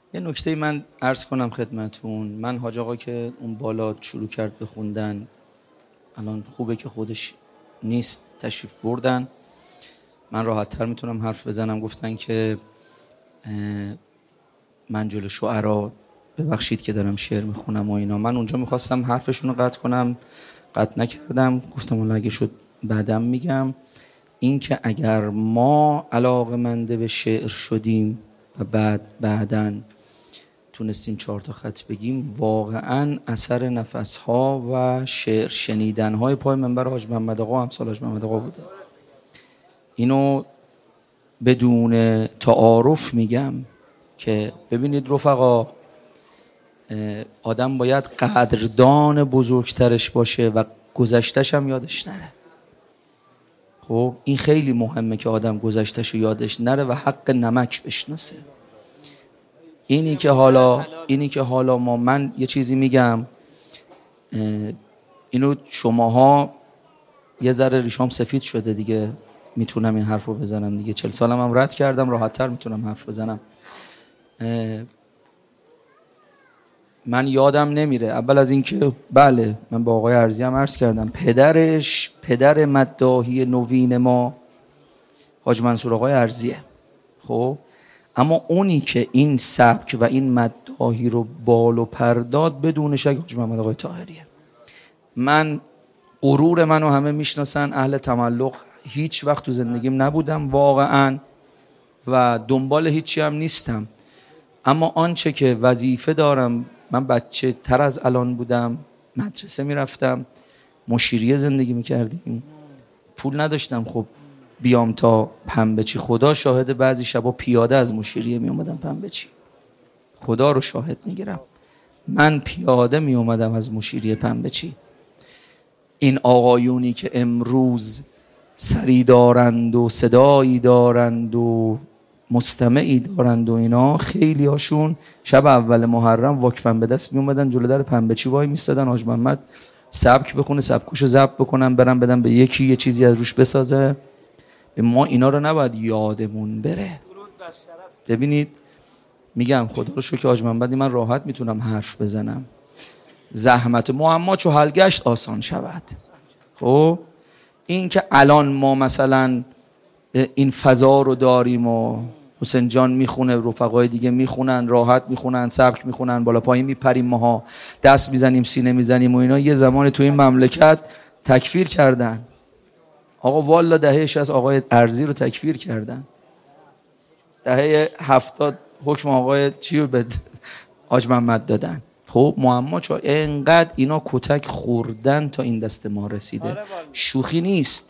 یه نکته من عرض کنم خدمتون. من حاج آقا که اون بالا شروع کرد بخوندن، الان خوبه که خودش نیست، تشریف بردن، من راحت تر میتونم حرف بزنم. گفتن که من جلو شعرا ببخشید که دارم شعر میخونم و اینا. من اونجا میخواستم حرفشون رو قطع کنم، قطع نکردم، گفتم والله اگه شد بعدم میگم. این که اگر ما علاقه‌مند به شعر شدیم و بعداً تونستیم 4 تا خط بگیم، واقعاً اثر نفس‌ها و شعر شنیدن‌های پای منبر حاج محمد آقا و امثال حاج محمد آقا بوده. اینو بدون تعارف میگم که ببینید رفقا، آدم باید قدردان بزرگترش باشه و گذشتش هم یادش نره. خب این خیلی مهمه که آدم گذشتش رو یادش نره و حق نمک بشناسه. اینی که حالا من یه چیزی میگم، اینو شماها یه ذره ریشام سفید شده دیگه، میتونم این حرف رو بزنم دیگه، 40 سالم هم رد کردم، راحت تر میتونم حرف بزنم. من یادم نمیره، اول از این که بله من با آقای ارزی هم عرض کردم، پدر مداحی نوین ما حاج منصور آقای ارزیه. خب اما اونی که این سبک و این مداحی رو بال و پرداد بدون شک حاج محمد آقای طاهریه. من غرور منو همه میشناسن، اهل تملق هیچ وقت تو زندگیم نبودم واقعا و دنبال هیچی هم نیستم، اما آنچه که وظیفه دارم، من بچه تر از الان بودم، مدرسه میرفتم، مشیریه زندگی میکردیم، پول نداشتم خب بیام تا پنبچی. خدا شاهد بعضی شبا پیاده از مشیریه می اومدم پنبچی، خدا رو شاهد میگیرم، من پیاده می اومدم از مشیریه پنبچی. این آقایونی که امروز سری دارند و صدایی دارند و مستمعی دارند و اینا، خیلی هاشون شب اول محرم واکمن به دست می اومدن جلو در پنبچی وای میستادن، حاج محمد سبک بخونه، سبکوشو ضبط بکنن، برن بدن به یکی یه چیزی از روش بسازه. ما اینا رو نباید یادمون بره. ببینید میگم خدا رو شکر حاج محمدی من راحت میتونم حرف بزنم، زحمت معما چو حل گشت آسان شود. خب این که الان ما مثلا این فضا رو داریم و حسین جان میخونه، رفقای دیگه میخونن، راحت میخونن، سبک میخونن، بالا پایین میپریم، ماها دست میزنیم، سینه میزنیم و اینا، یه زمانی تو این مملکت تکفیر کردن. آقا والا دهه 60 آقای ارزی رو تکفیر کردن، دهه 70 حکم آقای چی رو به حاج محمد دادن. خب معما چون اینقدر اینا کتک خوردن تا این دست ما رسیده. شوخی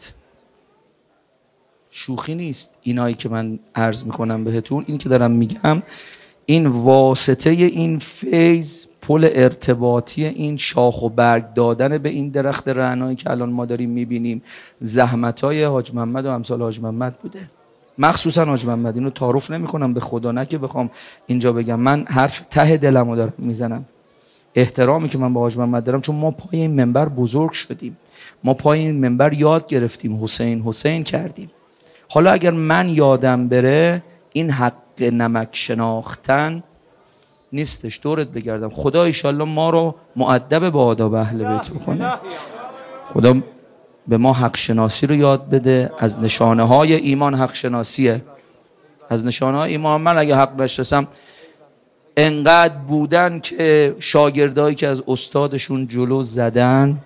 نیست اینایی که من عرض میکنم بهتون. این که دارم میگم، این واسطه این فیض، پل ارتباطی این شاخ و برگ دادن به این درخت رعنایی که الان ما داریم میبینیم، زحمتای حاج محمد و امثال حاج محمد بوده، مخصوصا حاج محمد. اینو تعارف نمیکنم به خدا، نه که بخوام اینجا بگم، من حرف ته دلمو دارم میزنم، احترامی که من با حاج محمد دارم، چون ما پای این منبر بزرگ شدیم، ما پای این منبر یاد گرفتیم، حسین کردیم. حالا اگر من یادم بره، این حق نمک شناختن نیستش. دورت بگردم، خدا ایشالله ما رو مؤدب با آداب اهل بیت بکنه، خدا به ما حق شناسی رو یاد بده. از نشانه های ایمان حق شناسیه، از نشانه های ایمان. من اگه حق نشناسم، انقدر بودن که شاگردایی که از استادشون جلو زدن،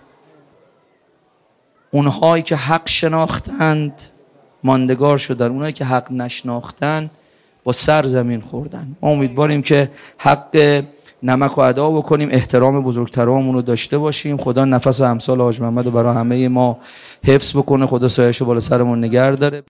اونهایی که حق شناختند ماندگار شدن، اونهایی که حق نشناختن با سر زمین خوردن. ما امیدواریم که حق نمک رو ادا بکنیم، احترام بزرگترامون رو داشته باشیم. خدا نفس و امثال حاج محمد رو برای همه ما حفظ بکنه، خدا سایه‌شو بالا سرمون نگه داره.